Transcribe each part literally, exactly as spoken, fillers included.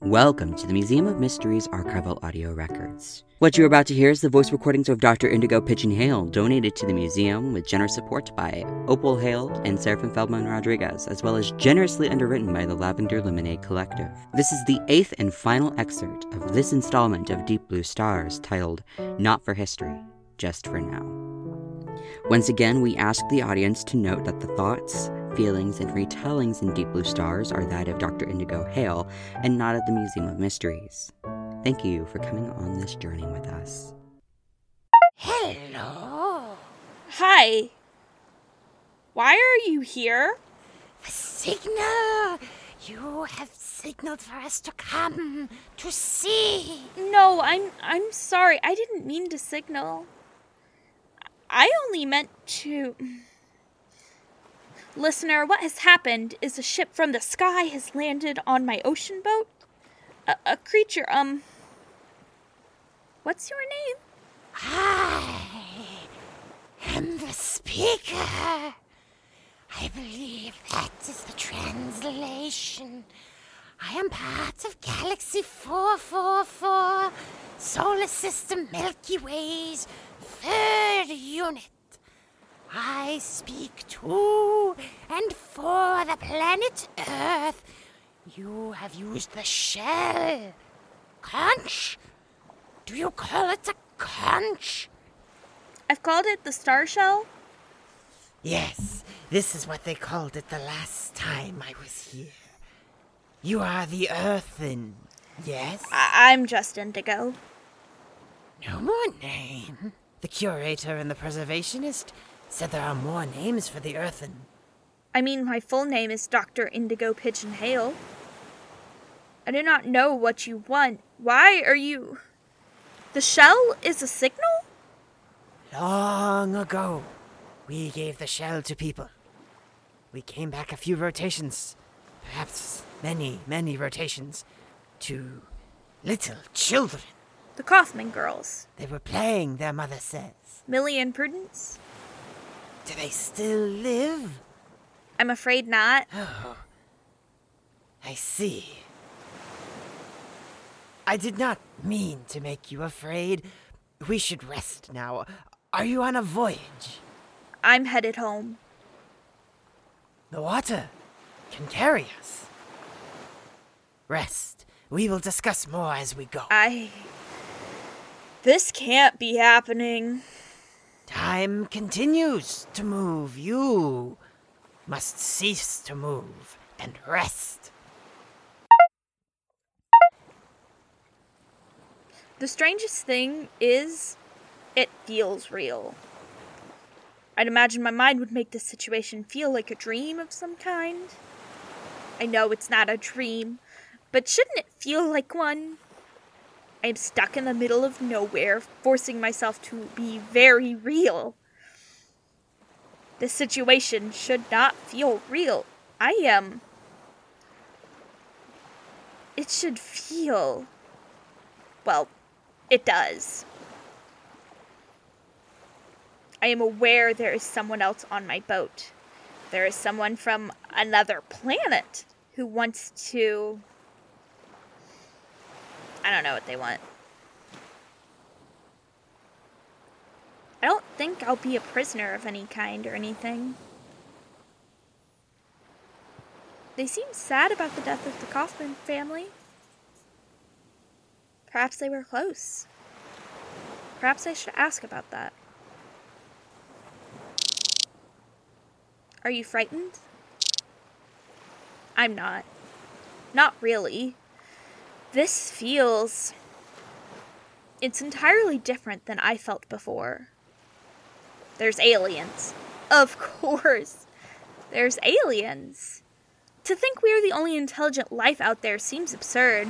Welcome to the Museum of Mysteries archival audio records. What you're about to hear is the voice recordings of Doctor Indigo Pigeon Hale, donated to the museum with generous support by Opal Hale and Seraphim Feldman Rodriguez, as well as generously underwritten by the Lavender Lemonade Collective. This is the eighth and final excerpt of this installment of Deep Blue Stars, titled Not for History, Just for Now. Once again, we ask the audience to note that the thoughts, feelings, and retellings in Deep Blue Stars are that of Doctor Indigo Hale and not of the Museum of Mysteries. Thank you for coming on this journey with us. Hello. Hi. Why are you here? The signal. You have signaled for us to come to see. No, I'm I'm sorry. I didn't mean to signal. I only meant to... Listener, what has happened is a ship from the sky has landed on my ocean boat. A, a creature, um... What's your name? I am the speaker. I believe that is the translation. I am part of Galaxy four four four, Solar System Milky Way's third unit. I speak to and for the planet Earth. You have used the shell. Conch? Do you call it a conch? I've called it the star shell. Yes, this is what they called it the last time I was here. You are the Earthen, yes? I- I'm just Indigo. No more name. The curator and the preservationist said there are more names for the Earthen. I mean, my full name is Doctor Indigo Pigeon Hale. I do not know what you want. Why are you... The shell is a signal? Long ago, we gave the shell to people. We came back a few rotations, perhaps many, many rotations, to little children. The Kaufman girls. They were playing, their mother says. Millie and Prudence? Do they still live? I'm afraid not. Oh, I see. I did not mean to make you afraid. We should rest now. Are you on a voyage? I'm headed home. The water can carry us. Rest. We will discuss more as we go. I... This can't be happening. Time continues to move. You must cease to move and rest. The strangest thing is, it feels real. I'd imagine my mind would make this situation feel like a dream of some kind. I know it's not a dream, but shouldn't it feel like one? I am stuck in the middle of nowhere, forcing myself to be very real. This situation should not feel real. I am... It should feel... Well, it does. I am aware there is someone else on my boat. There is someone from another planet who wants to... I don't know what they want. I don't think I'll be a prisoner of any kind or anything. They seem sad about the death of the Kaufman family. Perhaps they were close. Perhaps I should ask about that. Are you frightened? I'm not. Not really. This feels... It's entirely different than I felt before. There's aliens. Of course. There's aliens. To think we are the only intelligent life out there seems absurd.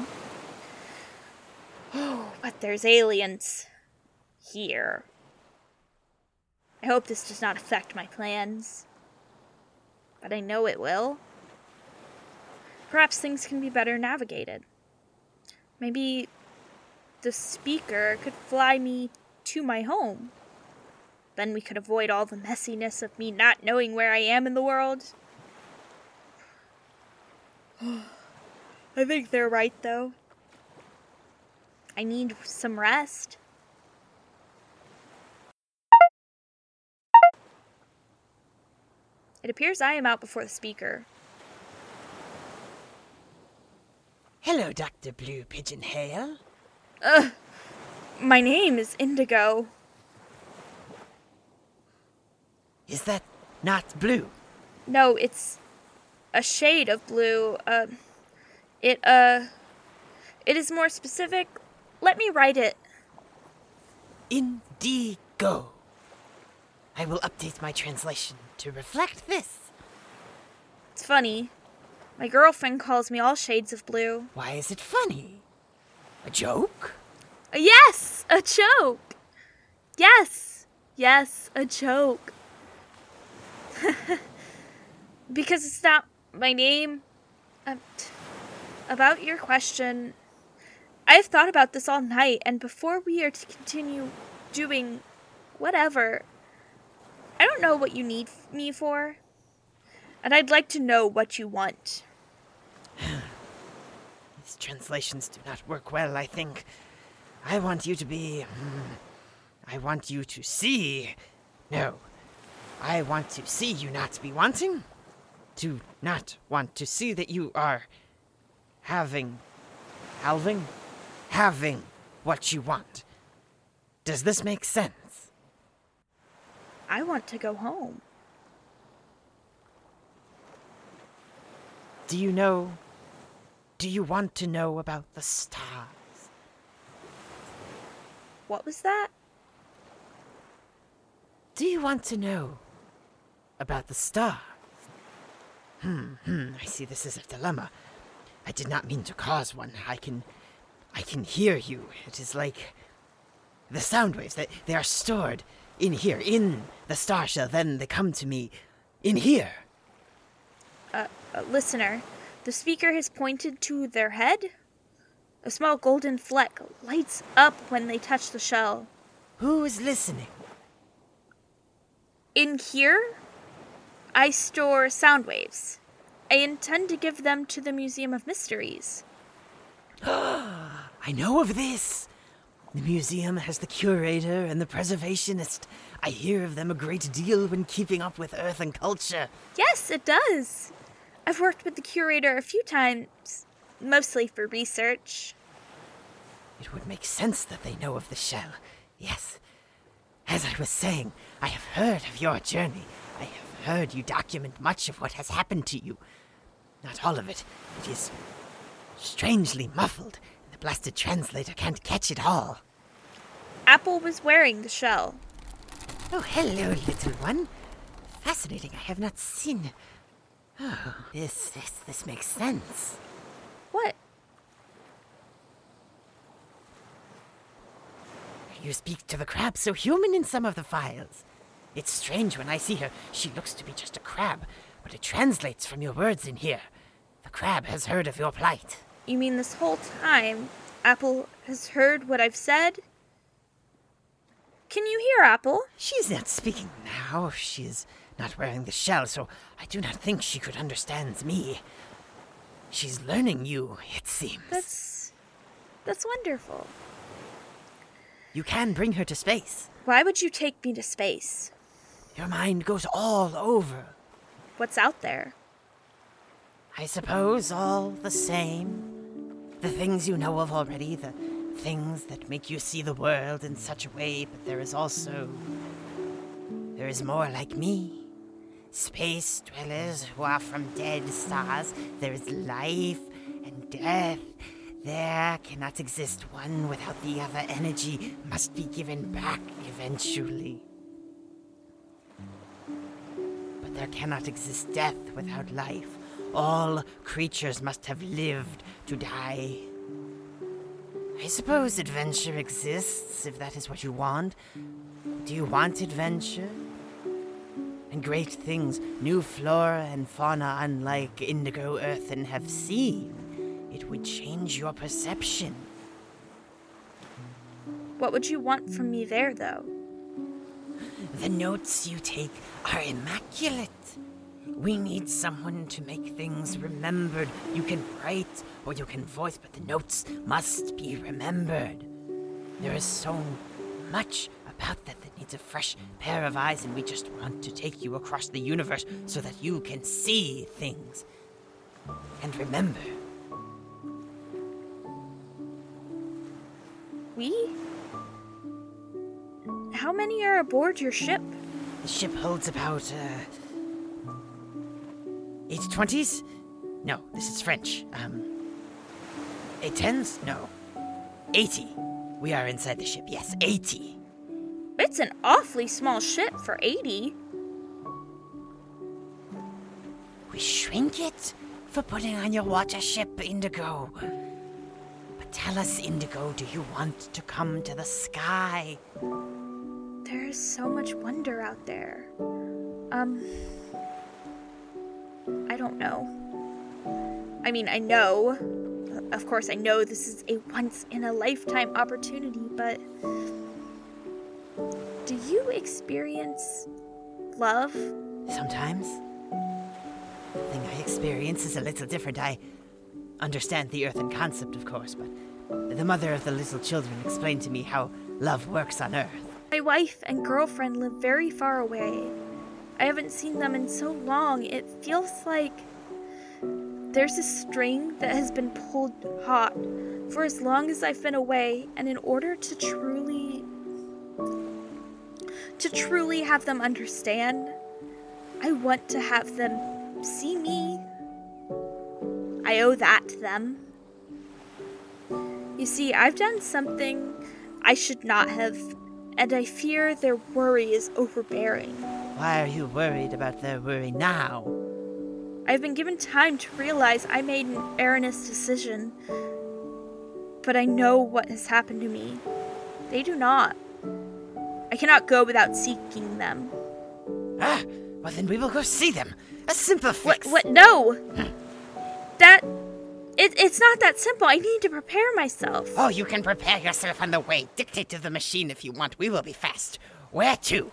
Oh, but there's aliens. Here. I hope this does not affect my plans. But I know it will. Perhaps things can be better navigated. Maybe the speaker could fly me to my home. Then we could avoid all the messiness of me not knowing where I am in the world. I think they're right, though. I need some rest. It appears I am out before the speaker. Hello, Doctor Blue Pigeonhale. Ugh. My name is Indigo. Is that not blue? No, it's a shade of blue. Uh, it, uh, it is more specific. Let me write it. Indigo. I will update my translation to reflect this. It's funny. My girlfriend calls me all shades of blue. Why is it funny? A joke? Uh, yes, a joke. Yes, yes, a joke. Because it's not my name. Um, t- about your question, I've thought about this all night, and before we are to continue doing whatever, I don't know what you need f- me for, and I'd like to know what you want. These translations do not work well, I think. I want you to be... Mm, I want you to see... No. I want to see you not be wanting. To not want to see that you are... having... halving? Having what you want. Does this make sense? I want to go home. Do you know... Do you want to know about the stars? What was that? Do you want to know about the stars? Hmm, hmm, I see this is a dilemma. I did not mean to cause one. I can... I can hear you. It is like... the sound waves, they, they are stored in here, in the star shell. Then they come to me in here. Uh, uh, listener, the speaker has pointed to their head. A small golden fleck lights up when they touch the shell. Who is listening? In here, I store sound waves. I intend to give them to the Museum of Mysteries. I know of this. The museum has the curator and the preservationist. I hear of them a great deal when keeping up with Earth and culture. Yes, it does. I've worked with the curator a few times, mostly for research. It would make sense that they know of the shell. Yes. As I was saying, I have heard of your journey. I have heard you document much of what has happened to you. Not all of it. It is strangely muffled. The blasted translator can't catch it all. Apple was wearing the shell. Oh, hello, little one. Fascinating. I have not seen... Oh, this, this, this makes sense. What? You speak to the crab so human in some of the files. It's strange when I see her. She looks to be just a crab, but it translates from your words in here. The crab has heard of your plight. You mean this whole time, Apple has heard what I've said? Can you hear Apple? She's not speaking now. She's not wearing the shell, so I do not think she could understand me. She's learning you, it seems. That's... that's wonderful. You can bring her to space. Why would you take me to space? Your mind goes all over. What's out there? I suppose all the same. The things you know of already, the things that make you see the world in such a way, but there is also... There is more like me. Space dwellers who are from dead stars. There is life and death. There cannot exist one without the other. Energy must be given back eventually. But there cannot exist death without life. All creatures must have lived to die. I suppose adventure exists, if that is what you want. Do you want adventure? And great things, new flora and fauna unlike Indigo Earthen have seen. It would change your perception. What would you want from me there, though? The notes you take are immaculate. We need someone to make things remembered. You can write or you can voice, but the notes must be remembered. There is so much about that that needs a fresh pair of eyes, and we just want to take you across the universe so that you can see things. And remember. We? How many are aboard your ship? The ship holds about, uh... eight twenties? No, this is French. Um... eight tens? No. eighty. We are inside the ship, yes, eighty. It's an awfully small ship for eighty. We shrink it for putting on your water ship, Indigo. But tell us, Indigo, do you want to come to the sky? There is so much wonder out there. Um... I don't know. I mean, I know. Of course, I know this is a once-in-a-lifetime opportunity, but... do you experience love? Sometimes. The thing I experience is a little different. I understand the earthen concept, of course, but the mother of the little children explained to me how love works on Earth. My wife and girlfriend live very far away. I haven't seen them in so long, it feels like there's a string that has been pulled taut for as long as I've been away, and in order to truly, to truly have them understand, I want to have them see me. I owe that to them. You see, I've done something I should not have, and I fear their worry is overbearing. Why are you worried about their worry now? I've been given time to realize I made an erroneous decision, but I know what has happened to me. They do not. I cannot go without seeking them. Ah, well then we will go see them. A simple fix. What? What? No! that... It, it's not that simple. I need to prepare myself. Oh, you can prepare yourself on the way. Dictate to the machine if you want. We will be fast. Where to?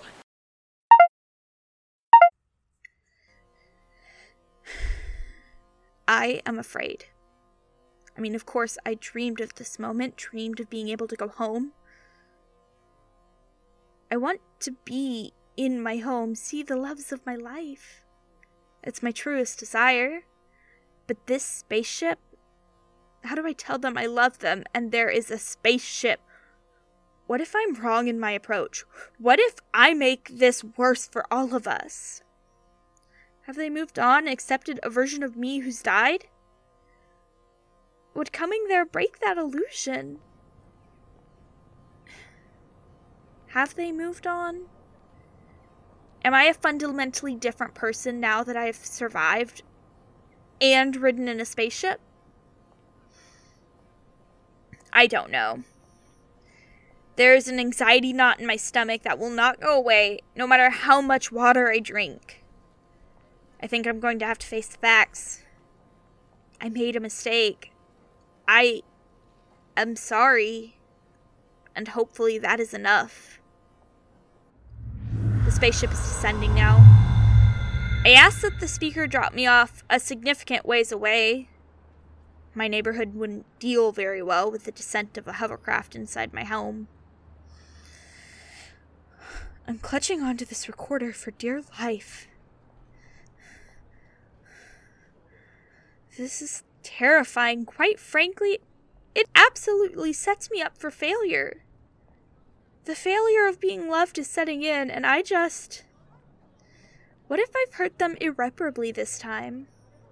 I am afraid. I mean, of course, I dreamed of this moment, dreamed of being able to go home. I want to be in my home, see the loves of my life. It's my truest desire. But this spaceship, how do I tell them I love them and there is a spaceship? What if I'm wrong in my approach? What if I make this worse for all of us? Have they moved on, accepted a version of me who's died? Would coming there break that illusion? Have they moved on? Am I a fundamentally different person now that I've survived and ridden in a spaceship? I don't know. There's an anxiety knot in my stomach that will not go away no matter how much water I drink. I think I'm going to have to face the facts. I made a mistake. I am sorry. And hopefully that is enough. The spaceship is descending now. I asked that the speaker drop me off a significant ways away. My neighborhood wouldn't deal very well with the descent of a hovercraft inside my home. I'm clutching onto this recorder for dear life. This is terrifying. Quite frankly, it absolutely sets me up for failure. The failure of being loved is setting in, and I just... What if I've hurt them irreparably this time?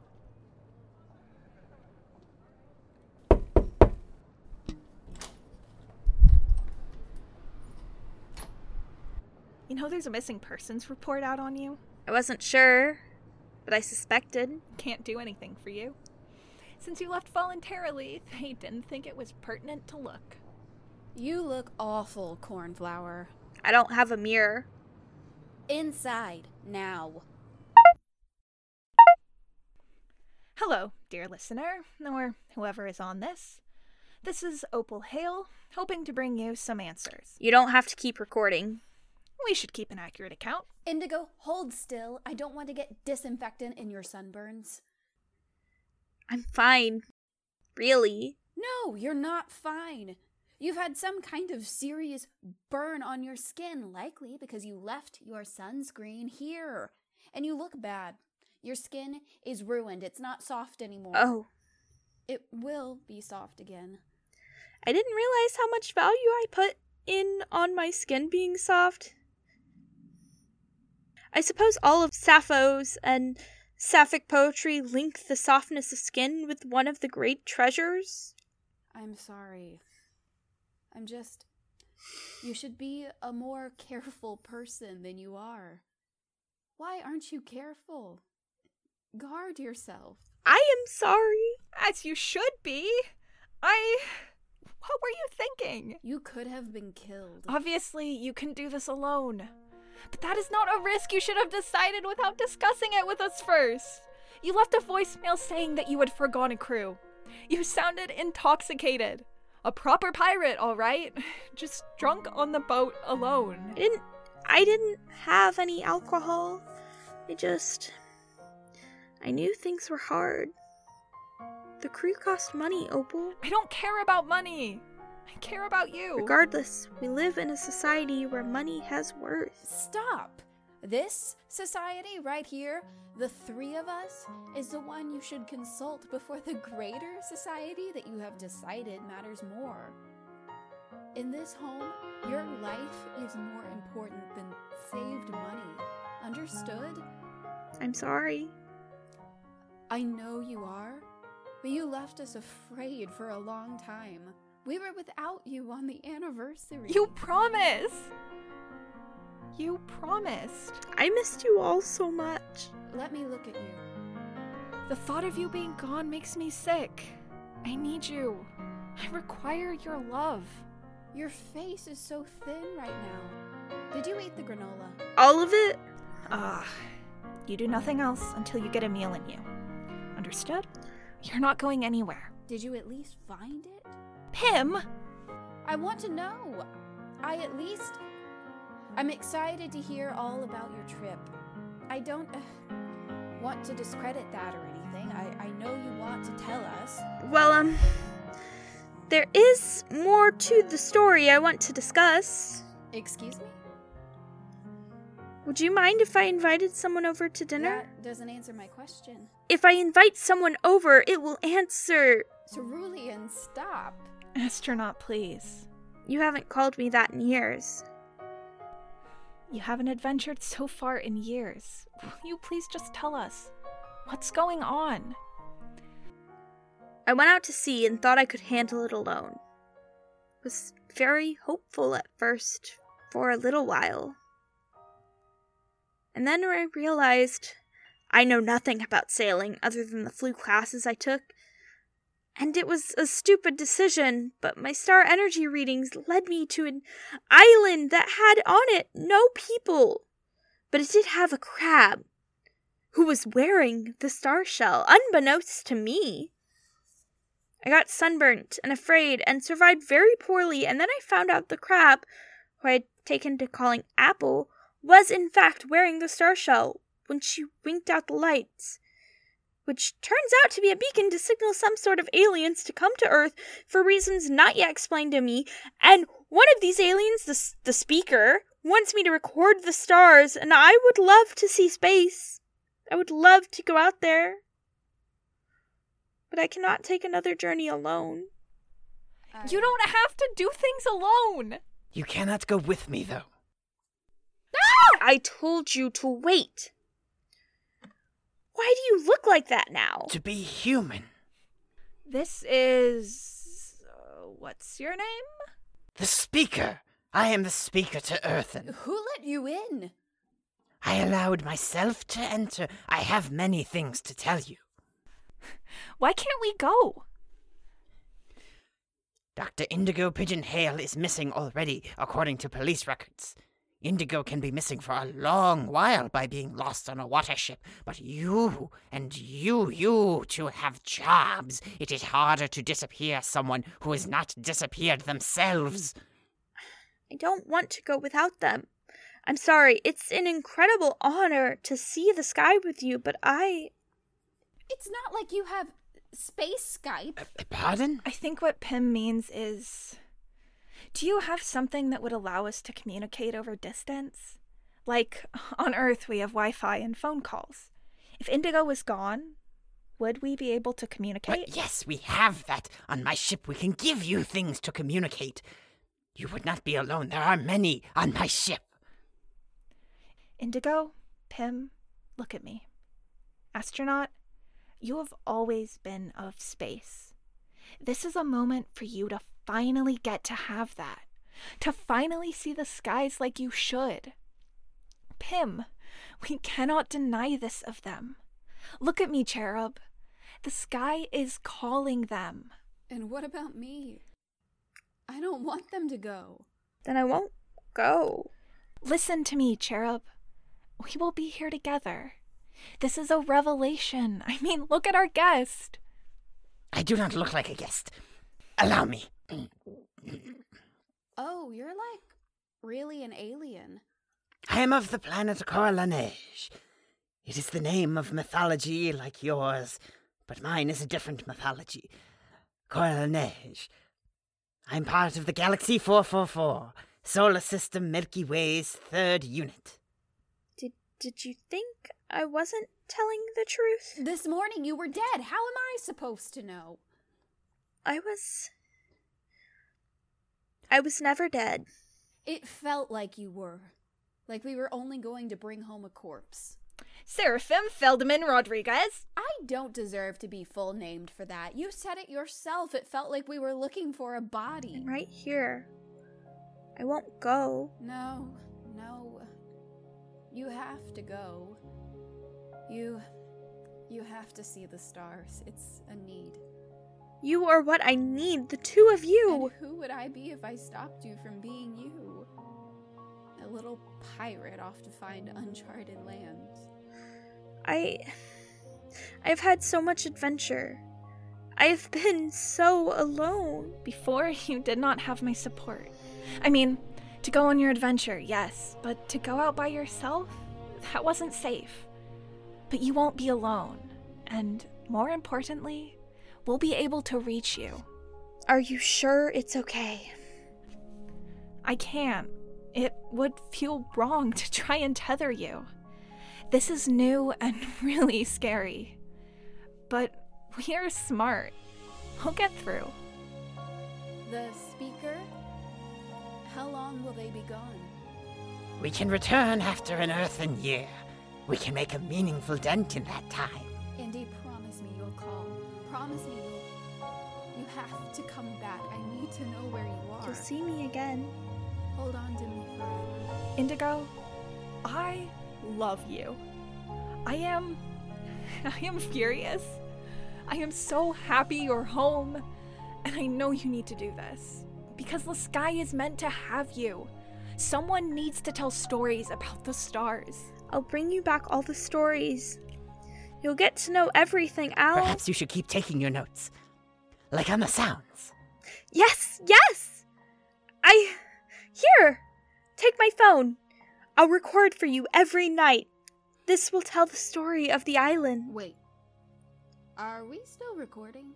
You know there's a missing persons report out on you? I wasn't sure, but I suspected. Can't do anything for you. Since you left voluntarily, they didn't think it was pertinent to look. You look awful, Cornflower. I don't have a mirror. Inside, now. Hello, dear listener, or whoever is on this. This is Opal Hale, hoping to bring you some answers. You don't have to keep recording. We should keep an accurate account. Indigo, hold still. I don't want to get disinfectant in your sunburns. I'm fine. Really? No, you're not fine. You've had some kind of serious burn on your skin, likely because you left your sunscreen here. And you look bad. Your skin is ruined. It's not soft anymore. Oh. It will be soft again. I didn't realize how much value I put in on my skin being soft. I suppose all of Sappho's and Sapphic poetry link the softness of skin with one of the great treasures. I'm sorry. I'm just... You should be a more careful person than you are. Why aren't you careful? Guard yourself. I am sorry. As you should be. I... What were you thinking? You could have been killed. Obviously, you can do this alone. But that is not a risk you should have decided without discussing it with us first. You left a voicemail saying that you had forgone a crew. You sounded intoxicated. A proper pirate, all right? Just drunk on the boat alone. I didn't... I didn't have any alcohol. I just... I knew things were hard. The crew cost money, Opal. I don't care about money. I care about you. Regardless, we live in a society where money has worth. Stop! This society right here, the three of us, is the one you should consult before the greater society that you have decided matters more. In this home, your life is more important than saved money. Understood? I'm sorry. I know you are, but you left us afraid for a long time. We were without you on the anniversary. You promised! You promised. I missed you all so much. Let me look at you. The thought of you being gone makes me sick. I need you. I require your love. Your face is so thin right now. Did you eat the granola? All of it? Ah, you do nothing else until you get a meal in you. Understood? You're not going anywhere. Did you at least find it? Pim! I want to know. I at least... I'm excited to hear all about your trip. I don't uh, want to discredit that or anything. I, I know you want to tell us. Well, um... there is more to the story I want to discuss. Excuse me? Would you mind if I invited someone over to dinner? That doesn't answer my question. If I invite someone over, it will answer. Cerulean, stop. Astronaut, please. You haven't called me that in years. You haven't adventured so far in years. Will you please just tell us? What's going on? I went out to sea and thought I could handle it alone. Was very hopeful at first, for a little while. And then I realized I know nothing about sailing other than the few classes I took. And it was a stupid decision, but my star energy readings led me to an island that had on it no people. But it did have a crab, who was wearing the star shell, unbeknownst to me. I got sunburnt and afraid and survived very poorly, and then I found out the crab, who I had taken to calling Apple, was in fact wearing the star shell when she winked out the lights, which turns out to be a beacon to signal some sort of aliens to come to Earth for reasons not yet explained to me, and one of these aliens, the, the speaker, wants me to record the stars, and I would love to see space. I would love to go out there. But I cannot take another journey alone. I... You don't have to do things alone! You cannot go with me, though. I told you to wait. Why do you look like that now? To be human. This is... Uh, what's your name? The speaker. I am the speaker to Earthen. Who let you in? I allowed myself to enter. I have many things to tell you. Why can't we go? Doctor Indigo Pigeon Hale is missing already, according to police records. Indigo can be missing for a long while by being lost on a water ship, but you and you, you two have jobs. It is harder to disappear someone who is not disappeared themselves. I don't want to go without them. I'm sorry, it's an incredible honor to see the sky with you, but I... It's not like you have space Skype. Uh, pardon? I think what Pim means is... Do you have something that would allow us to communicate over distance? Like, on Earth we have Wi-Fi and phone calls. If Indigo was gone, would we be able to communicate? But yes, we have that. On my ship we can give you things to communicate. You would not be alone. There are many on my ship. Indigo, Pim, look at me. Astronaut, you have always been of space. This is a moment for you to finally get to have that. To finally see the skies like you should. Pim, we cannot deny this of them. Look at me, Cherub. The sky is calling them. And what about me? I don't want them to go. Then I won't go. Listen to me, Cherub. We will be here together. This is a revelation. I mean, look at our guest. I do not look like a guest. Allow me. Oh, you're like really an alien. I am of the planet Coeur-la-Neige. It is the name of mythology like yours, but mine is a different mythology. Coeur-la-Neige. I'm part of the Galaxy four four four, Solar System Milky Way's third unit. Did did you think I wasn't telling the truth? This morning you were dead. How am I supposed to know? I was... I was never dead. It felt like you were. Like we were only going to bring home a corpse. Seraphim Feldman Rodriguez. I don't deserve to be full named for that. You said it yourself. It felt like we were looking for a body. I'm right here. I won't go. No, no. You have to go. You... You have to see the stars. It's a need. You are what I need, the two of you. And who would I be if I stopped you from being you? A little pirate off to find uncharted lands. I... I've had so much adventure. I've been so alone. Before, you did not have my support. I mean, to go on your adventure, yes, but to go out by yourself, that wasn't safe. But you won't be alone, and more importantly, we'll be able to reach you. Are you sure it's okay? I can't. It would feel wrong to try and tether you. This is new and really scary. But we are smart. We'll get through. The speaker? How long will they be gone? We can return after an earthen year. We can make a meaningful dent in that time. Indy, promise me you'll call. Promise me you'll... You have to come back. I need to know where you are. You'll see me again. Hold on to me forever. Indigo, I love you. I am... I am furious. I am so happy you're home. And I know you need to do this. Because the sky is meant to have you. Someone needs to tell stories about the stars. I'll bring you back all the stories. You'll get to know everything, Al. Perhaps you should keep taking your notes. Like on the sounds. Yes, yes! I... Here! Take my phone. I'll record for you every night. This will tell the story of the island. Wait. Are we still recording?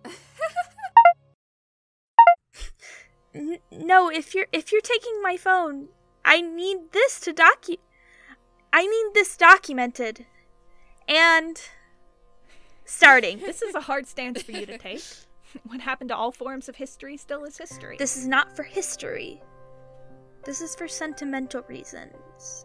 N- no, if you're if you're taking my phone, I need this to docu... I need this documented. And... starting. This is a hard stance for you to take. What happened to all forms of history still is history. This is not for history. This is for sentimental reasons.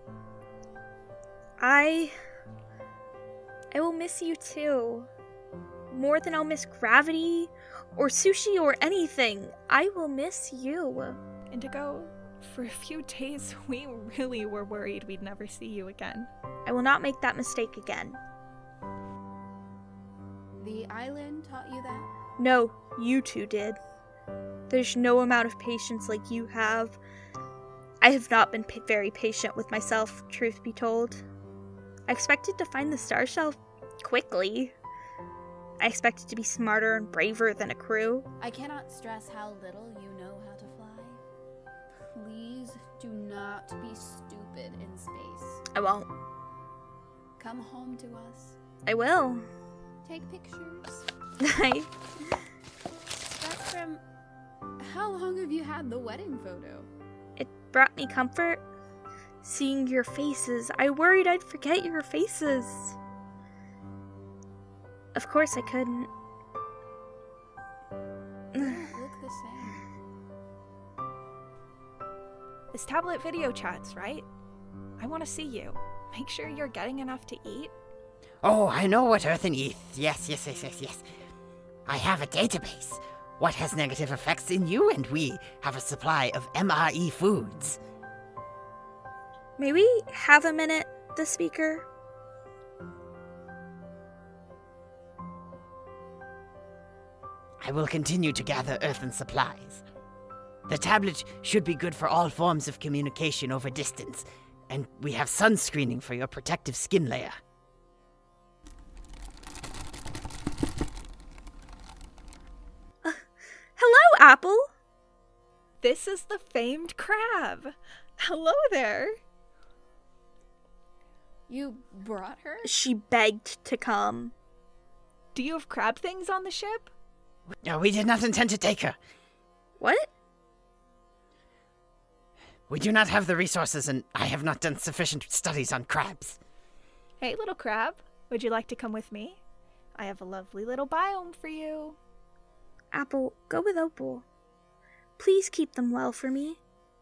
I... I will miss you too. More than I'll miss gravity, or sushi, or anything. I will miss you. Indigo, for a few days, we really were worried we'd never see you again. I will not make that mistake again. The island taught you that? No, you two did. There's no amount of patience like you have. I have not been pa- very patient with myself, truth be told. I expected to find the star shell quickly. I expected to be smarter and braver than a crew. I cannot stress how little you know how to fly. Please do not be stupid in space. I won't. Come home to us. I will. Take pictures. I... That's from... How long have you had the wedding photo? It brought me comfort. Seeing your faces, I worried I'd forget your faces. Of course I couldn't. They don't look the same. This tablet video chats, right? I want to see you. Make sure you're getting enough to eat. Oh, I know what Earthen eats. Yes, yes, yes, yes, yes. I have a database. What has negative effects in you, and we have a supply of M R E foods. May we have a minute, the speaker? I will continue to gather earthen supplies. The tablet should be good for all forms of communication over distance, and we have sunscreening for your protective skin layer. Uh, hello, Apple! This is the famed crab. Hello there. You brought her? She begged to come. Do you have crab things on the ship? No, we did not intend to take her. What? We do not have the resources, and I have not done sufficient studies on crabs. Hey, little crab, would you like to come with me? I have a lovely little biome for you. Apple, go with Opal. Please keep them well for me.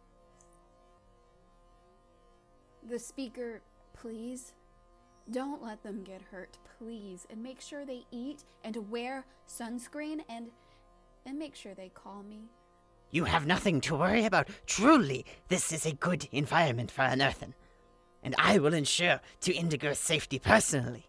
The speaker, please. Don't let them get hurt, please. And make sure they eat and wear sunscreen and and make sure they call me. You have nothing to worry about. Truly, this is a good environment for an earthen. And I will ensure to Indigo's safety personally.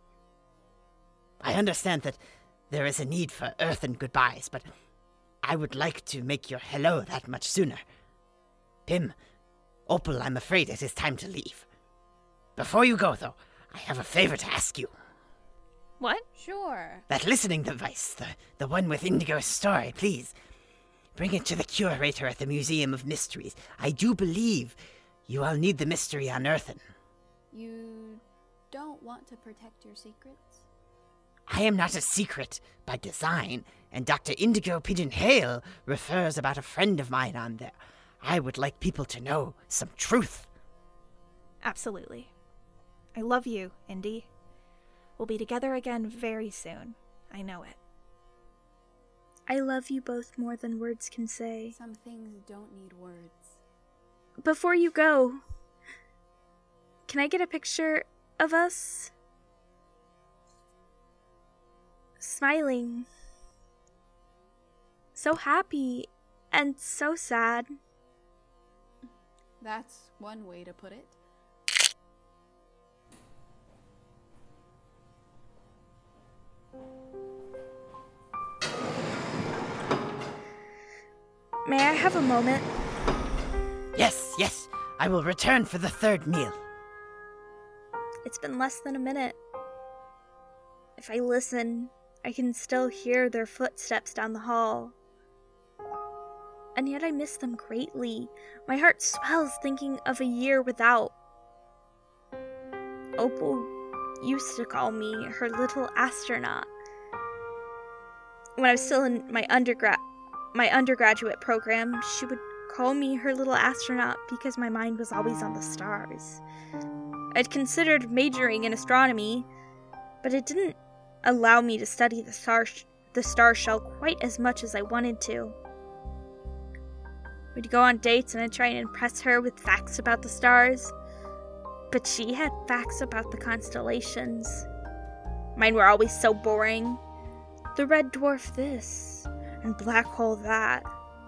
I understand that there is a need for earthen goodbyes, but I would like to make your hello that much sooner. Pim, Opal, I'm afraid it is time to leave. Before you go, though, I have a favor to ask you. What? Sure. That listening device, the, the one with Indigo's story, please. Bring it to the curator at the Museum of Mysteries. I do believe you all need the mystery unearthen. You don't want to protect your secrets? I am not a secret by design, and Doctor Indigo Pigeon Hale refers about a friend of mine on there. I would like people to know some truth. Absolutely. I love you, Indy. We'll be together again very soon. I know it. I love you both more than words can say. Some things don't need words. Before you go, can I get a picture of us? Smiling. So happy and so sad. That's one way to put it. May I have a moment? Yes, yes, I will return for the third meal. It's been less than a minute. If I listen, I can still hear their footsteps down the hall. And yet I miss them greatly. My heart swells thinking of a year without. Opal used to call me her little astronaut. When I was still in my undergrad, my undergraduate program, she would call me her little astronaut because my mind was always on the stars. I'd considered majoring in astronomy, but it didn't allow me to study the star, sh- the star shell quite as much as I wanted to. We'd go on dates and I'd try and impress her with facts about the stars, but she had facts about the constellations. Mine were always so boring. The red dwarf this, and black hole that.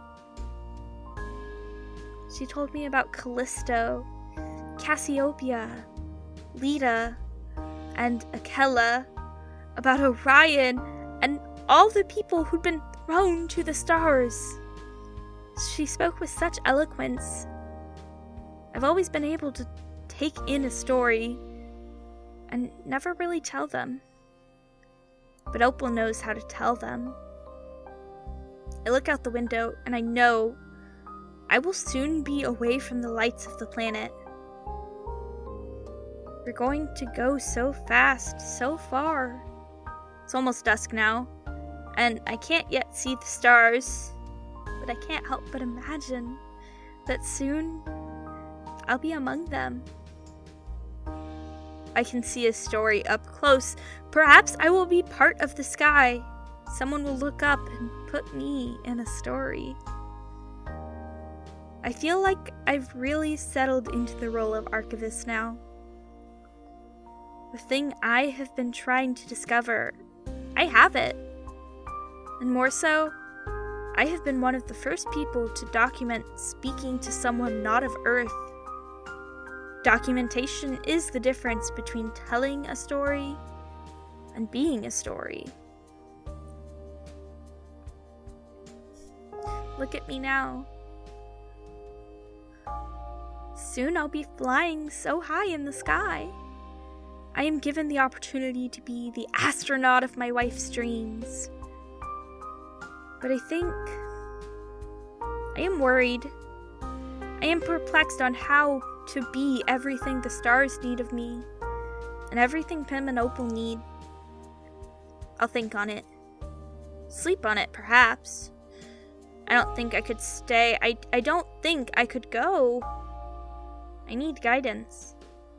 She told me about Callisto, Cassiopeia, Leda, and Akela, about Orion, and all the people who'd been thrown to the stars. She spoke with such eloquence. I've always been able to take in a story and never really tell them. But Opal knows how to tell them. I look out the window and I know I will soon be away from the lights of the planet. We're going to go so fast, so far. It's almost dusk now, and I can't yet see the stars, but I can't help but imagine that soon I'll be among them. I can see a story up close. Perhaps I will be part of the sky. Someone will look up and put me in a story. I feel like I've really settled into the role of archivist now. The thing I have been trying to discover, I have it. And more so, I have been one of the first people to document speaking to someone not of Earth. Documentation is the difference between telling a story and being a story. Look at me now. Soon I'll be flying so high in the sky. I am given the opportunity to be the astronaut of my wife's dreams. But I think I am worried. I am perplexed on how to be everything the stars need of me, and everything Pim and Opal need. I'll think on it. Sleep on it, perhaps. I don't think I could stay. I, I don't think I could go. I need guidance.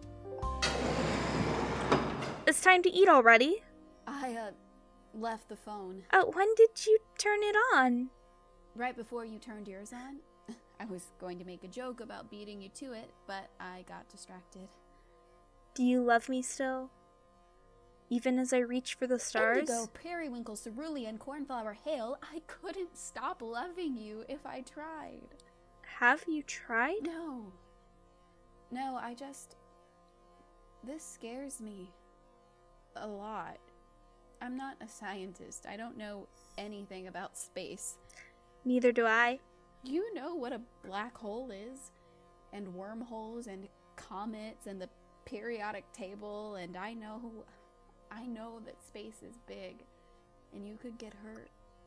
It's time to eat already. I, uh, left the phone. Oh, when did you turn it on? Right before you turned yours on. I was going to make a joke about beating you to it, but I got distracted. Do you love me still? Even as I reach for the stars? Indigo, periwinkle, cerulean, cornflower, hail, I couldn't stop loving you if I tried. Have you tried? No. No, I just... This scares me. A lot. I'm not a scientist. I don't know anything about space. Neither do I. You know what a black hole is? And wormholes and comets and the periodic table, and I know... I know that space is big, and you could get hurt.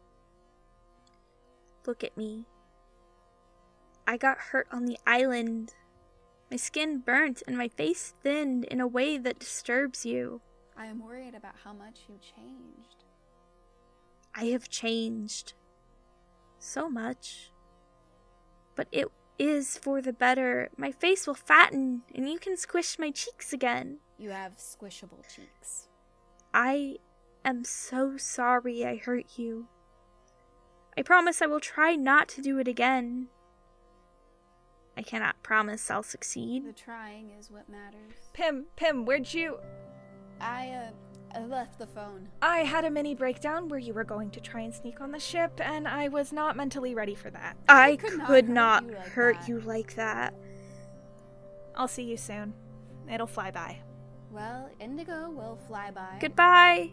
Look at me. I got hurt on the island. My skin burnt and my face thinned in a way that disturbs you. I am worried about how much you changed. I have changed. So much. But it is for the better. My face will fatten, and you can squish my cheeks again. You have squishable cheeks. I am so sorry I hurt you. I promise I will try not to do it again. I cannot promise I'll succeed. The trying is what matters. Pim, Pim, where'd you... I, uh, I left the phone. I had a mini breakdown where you were going to try and sneak on the ship, and I was not mentally ready for that. I could could not not hurt you like hurt that. you like that. I'll see you soon. It'll fly by. Well, Indigo will fly by. Goodbye.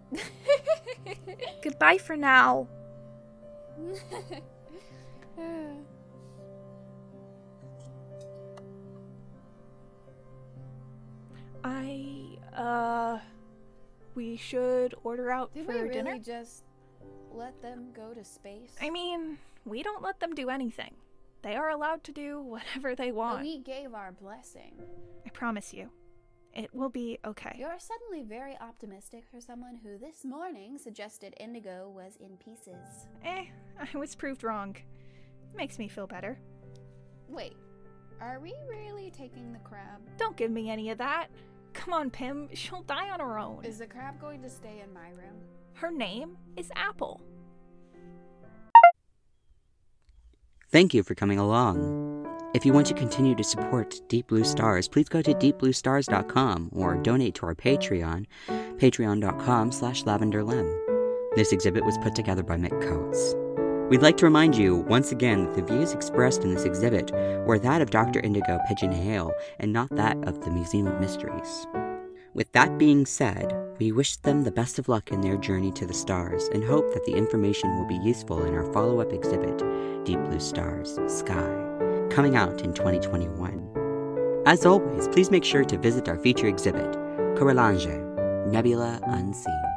Goodbye for now. I, uh... We should order out Did for we really dinner? just let them go to space? I mean, we don't let them do anything. They are allowed to do whatever they want. But we gave our blessing. I promise you. It will be okay. You're suddenly very optimistic for someone who this morning suggested Indigo was in pieces. Eh, I was proved wrong. Makes me feel better. Wait, are we really taking the crab? Don't give me any of that. Come on, Pim. She'll die on her own. Is the crab going to stay in my room? Her name is Apple. Thank you for coming along. If you want to continue to support Deep Blue Stars, please go to deep blue stars dot com or donate to our Patreon, patreon.com slash lavenderlem. This exhibit was put together by Mick Coates. We'd like to remind you once again that the views expressed in this exhibit were that of Doctor Indigo Pigeon Hale and not that of the Museum of Mysteries. With that being said, we wish them the best of luck in their journey to the stars and hope that the information will be useful in our follow-up exhibit, Deep Blue Stars, Sky, coming out in twenty twenty-one. As always, please make sure to visit our feature exhibit, Coralange, Nebula Unseen.